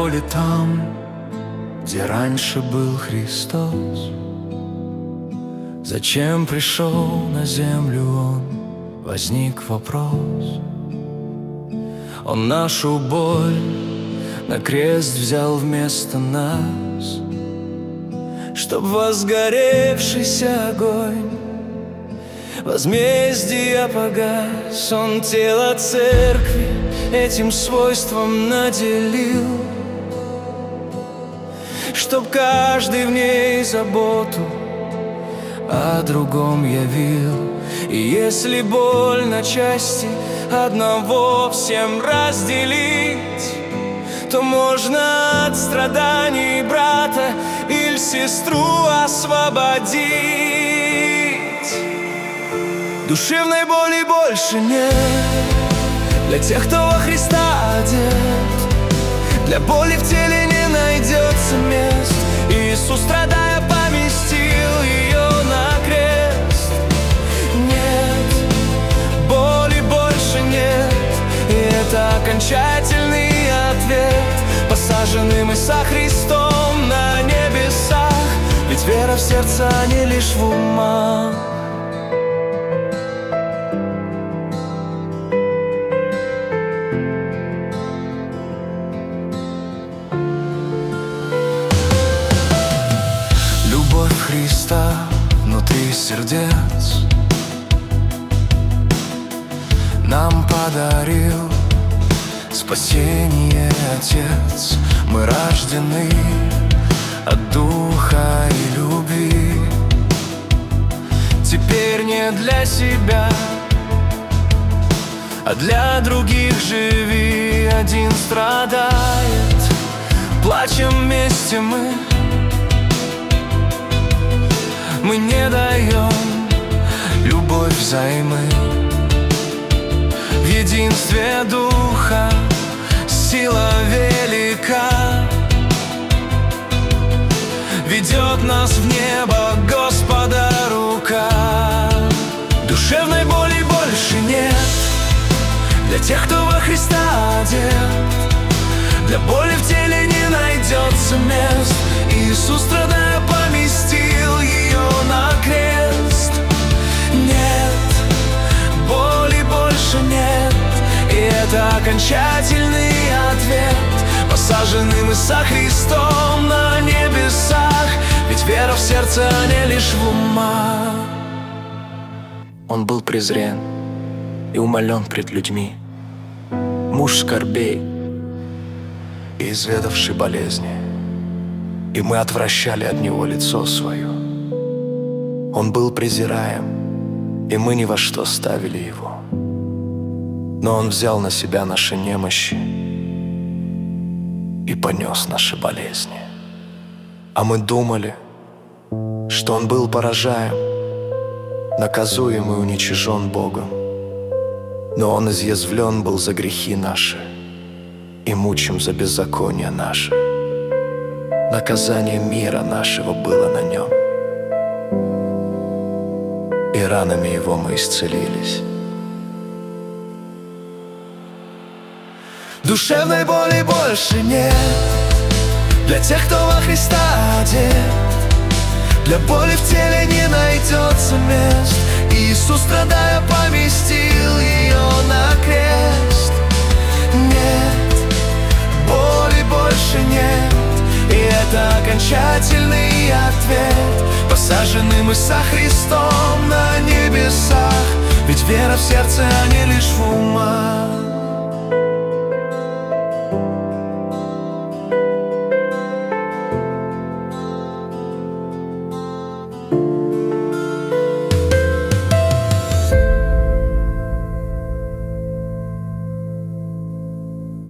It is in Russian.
боли там, где раньше был Христос. Зачем пришел на землю Он? Возник вопрос. Он нашу боль на крест взял вместо нас, чтоб возгоревшийся огонь возмездия погас. Он тело церкви этим свойством наделил, чтоб каждый в ней заботу о другом явил. И если боль на части одного всем разделить, то можно от страданий брата или сестру освободить. Душевной боли больше нет для тех, кто во Христа одет. Для боли в теле не найдется мест. Иисус, страдая, поместил ее на крест. Нет, боли больше нет, и это окончательный ответ. Посажены мы со Христом на небесах, ведь вера в сердце, а не лишь в умах. Любовь Христа внутри сердец нам подарил спасение Отец. Мы рождены от Духа и любви. Теперь не для себя, а для других живи. Один страдает, плачем вместе мы. Мы не даем любовь взаймы. В единстве Духа сила велика, ведет нас в небо Господа рука. Душевной боли больше нет для тех, кто во Христа одет. Для боли в теле не найдется мест. Иисус, страдая, поместил ее на крест. Нет, боли больше нет, и это окончательный ответ. Посажены мы со Христом на небесах, ведь вера в сердце, а не лишь в умах. Он был презрен и умолен пред людьми, муж скорбей и изведавший болезни, и мы отвращали от Него лицо свое. Он был презираем, и мы ни во что ставили Его. Но Он взял на себя наши немощи и понес наши болезни. А мы думали, что Он был поражаем, наказуем и уничижен Богом. Но Он изъязвлен был за грехи наши и мучим за беззаконие наше. Наказание мира нашего было на Нем, и ранами Его мы исцелились. Душевной боли больше нет для тех, кто во Христа одет. Для боли в теле не найдется мест. Иисус, страдая, поместил ее на крест. Нет, боли больше нет, и это окончательный ответ. Посажены мы со Христом на небесах, ведь вера в сердце, а не лишь в умах.